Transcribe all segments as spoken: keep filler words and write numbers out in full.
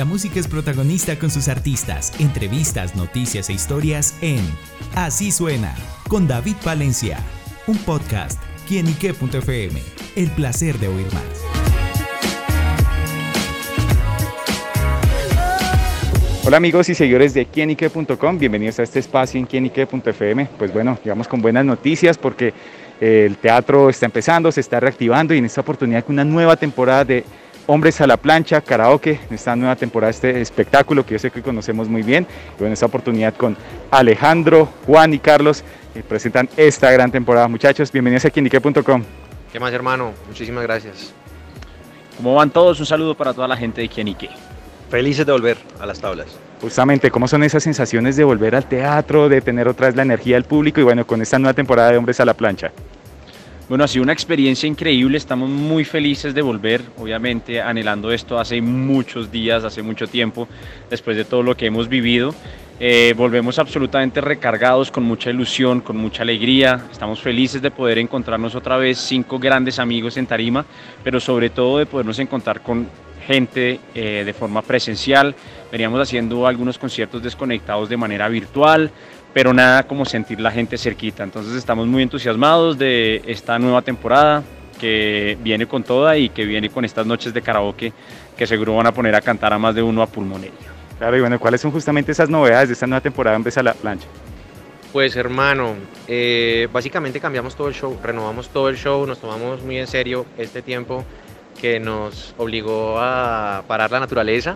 La música es protagonista con sus artistas, entrevistas, noticias e historias en Así Suena, con David Valencia, un podcast, quienique punto efe eme, el placer de oír más. Hola amigos y seguidores de quienique punto com, bienvenidos a este espacio en quienique punto efe eme. Pues bueno, llegamos con buenas noticias porque eh, el teatro está empezando, se está reactivando y en esta oportunidad con una nueva temporada de Hombres a la Plancha, Karaoke, en esta nueva temporada, este espectáculo que yo sé que conocemos muy bien. Y bueno, en esta oportunidad con Alejandro, Juan y Carlos que presentan esta gran temporada. Muchachos, bienvenidos a quienique punto com. ¿Qué más, hermano? Muchísimas gracias. ¿Cómo van todos? Un saludo para toda la gente de Quienique. Felices de volver a las tablas. Justamente, ¿cómo son esas sensaciones de volver al teatro, de tener otra vez la energía del público y bueno, con esta nueva temporada de Hombres a la Plancha? Bueno, ha sido una experiencia increíble, estamos muy felices de volver, obviamente anhelando esto hace muchos días, hace mucho tiempo, después de todo lo que hemos vivido. Eh, volvemos absolutamente recargados, con mucha ilusión, con mucha alegría, estamos felices de poder encontrarnos otra vez cinco grandes amigos en tarima, pero sobre todo de podernos encontrar con gente eh, de forma presencial. Veníamos haciendo algunos conciertos desconectados de manera virtual, pero nada como sentir la gente cerquita. Entonces estamos muy entusiasmados de esta nueva temporada que viene con toda y que viene con estas noches de karaoke que seguro van a poner a cantar a más de uno a pulmonía. Claro, y bueno, ¿cuáles son justamente esas novedades de esta nueva temporada de Hombres a la Plancha? Pues hermano, eh, básicamente cambiamos todo el show, renovamos todo el show, nos tomamos muy en serio este tiempo que nos obligó a parar la naturaleza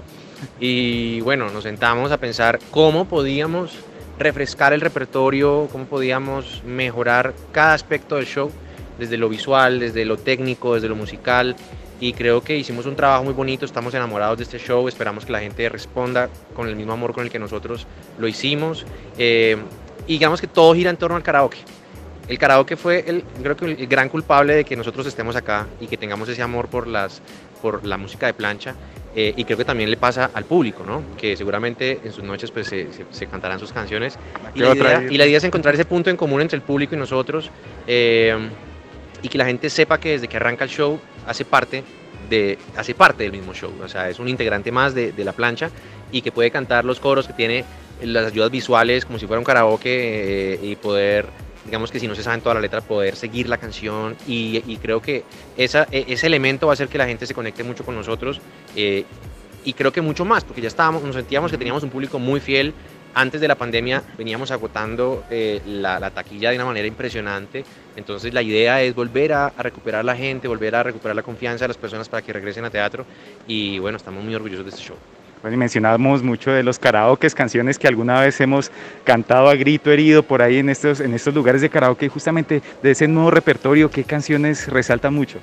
y bueno, nos sentamos a pensar cómo podíamos refrescar el repertorio, cómo podíamos mejorar cada aspecto del show, desde lo visual, desde lo técnico, desde lo musical, y creo que hicimos un trabajo muy bonito, estamos enamorados de este show, esperamos que la gente responda con el mismo amor con el que nosotros lo hicimos, eh, y digamos que todo gira en torno al karaoke. El karaoke fue el, creo que el gran culpable de que nosotros estemos acá y que tengamos ese amor por, las, por la música de plancha. Eh, y creo que también le pasa al público, ¿no? Que seguramente en sus noches pues, se, se, se cantarán sus canciones. Y la, idea, y la idea es encontrar ese punto en común entre el público y nosotros eh, y que la gente sepa que desde que arranca el show hace parte, de, hace parte del mismo show. O sea, es un integrante más de, de la plancha y que puede cantar los coros, que tiene las ayudas visuales como si fuera un karaoke eh, y poder, digamos que si no se saben toda la letra, poder seguir la canción y, y creo que esa, ese elemento va a hacer que la gente se conecte mucho con nosotros eh, y creo que mucho más, porque ya estábamos, nos sentíamos que teníamos un público muy fiel. Antes de la pandemia veníamos agotando eh, la, la taquilla de una manera impresionante, entonces la idea es volver a, a recuperar la gente, volver a recuperar la confianza de las personas para que regresen a teatro y bueno, estamos muy orgullosos de este show. Bueno, y mencionábamos mucho de los karaokes, canciones que alguna vez hemos cantado a grito herido por ahí en estos, en estos lugares de karaoke, justamente de ese nuevo repertorio, ¿qué canciones resaltan mucho?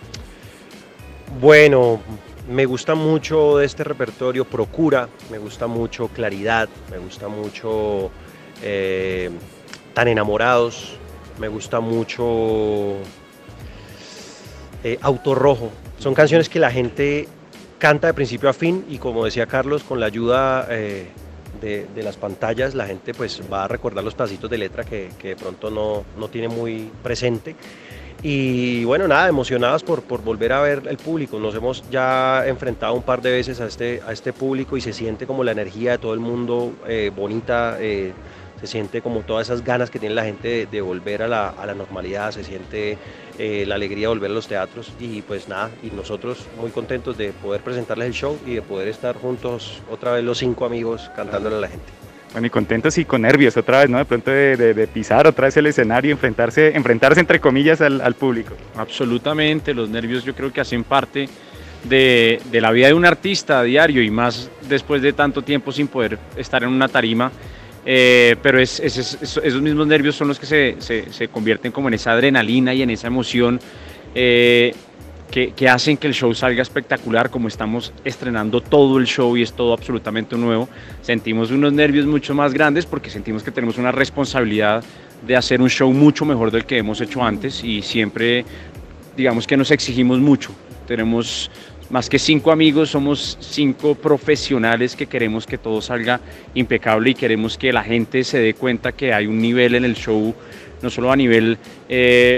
Bueno, me gusta mucho de este repertorio Procura, me gusta mucho Claridad, me gusta mucho eh, Tan Enamorados, me gusta mucho eh, Auto Rojo. Son canciones que la gente canta de principio a fin y como decía Carlos, con la ayuda eh, de, de las pantallas la gente pues va a recordar los pedacitos de letra que, que de pronto no, no tiene muy presente. Y bueno, nada, emocionados por, por volver a ver el público. Nos hemos ya enfrentado un par de veces a este, a este público y se siente como la energía de todo el mundo eh, bonita, eh, se siente como todas esas ganas que tiene la gente de, de volver a la, a la normalidad, se siente eh, la alegría de volver a los teatros y pues nada, y nosotros muy contentos de poder presentarles el show y de poder estar juntos otra vez los cinco amigos cantándole a la gente. Bueno, y contentos y con nervios otra vez, ¿no? De pronto de, de, de pisar otra vez el escenario y enfrentarse, enfrentarse entre comillas al, al público. Absolutamente, los nervios yo creo que hacen parte de, de la vida de un artista a diario y más después de tanto tiempo sin poder estar en una tarima. Eh, pero es, es, es, esos mismos nervios son los que se, se, se convierten como en esa adrenalina y en esa emoción eh, que, que hacen que el show salga espectacular. Como estamos estrenando todo el show y es todo absolutamente nuevo, sentimos unos nervios mucho más grandes porque sentimos que tenemos una responsabilidad de hacer un show mucho mejor del que hemos hecho antes y siempre digamos que nos exigimos mucho. Tenemos más que cinco amigos, somos cinco profesionales que queremos que todo salga impecable y queremos que la gente se dé cuenta que hay un nivel en el show, no solo a nivel eh,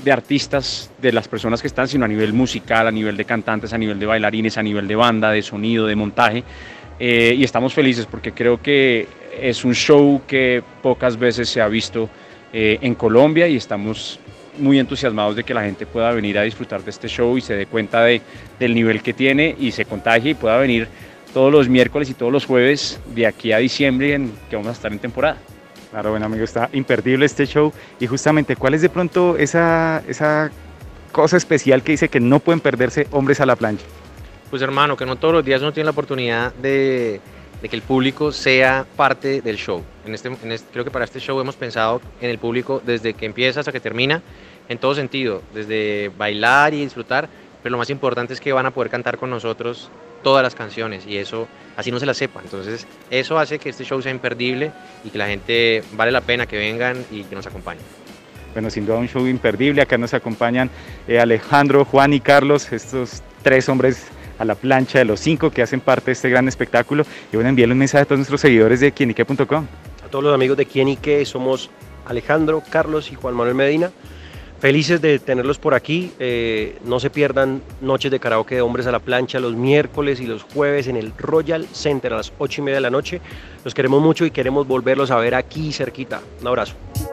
de artistas, de las personas que están, sino a nivel musical, a nivel de cantantes, a nivel de bailarines, a nivel de banda, de sonido, de montaje. Eh, y estamos felices porque creo que es un show que pocas veces se ha visto eh, en Colombia, y estamos muy entusiasmados de que la gente pueda venir a disfrutar de este show y se dé cuenta de, del nivel que tiene y se contagie y pueda venir todos los miércoles y todos los jueves de aquí a diciembre, en que vamos a estar en temporada. Claro, bueno, amigo, está imperdible este show. Y justamente, ¿cuál es de pronto esa, esa cosa especial que dice que no pueden perderse Hombres a la Plancha? Pues hermano, que no todos los días uno tiene la oportunidad de, de que el público sea parte del show. En este, en este, creo que para este show hemos pensado en el público desde que empieza hasta que termina, en todo sentido, desde bailar y disfrutar, pero lo más importante es que van a poder cantar con nosotros todas las canciones, y eso así no se las sepa. Entonces eso hace que este show sea imperdible y que la gente vale la pena que vengan y que nos acompañen. Bueno, sin duda un show imperdible. Acá nos acompañan eh, Alejandro, Juan y Carlos, estos tres hombres a la plancha de los cinco que hacen parte de este gran espectáculo. Y bueno, envíale un mensaje a todos nuestros seguidores de quienique punto com. A todos los amigos de Quienique, somos Alejandro, Carlos y Juan Manuel Medina. Felices de tenerlos por aquí. Eh, no se pierdan noches de karaoke de Hombres a la Plancha los miércoles y los jueves en el Royal Center a las ocho y media de la noche. Los queremos mucho y queremos volverlos a ver aquí cerquita. Un abrazo.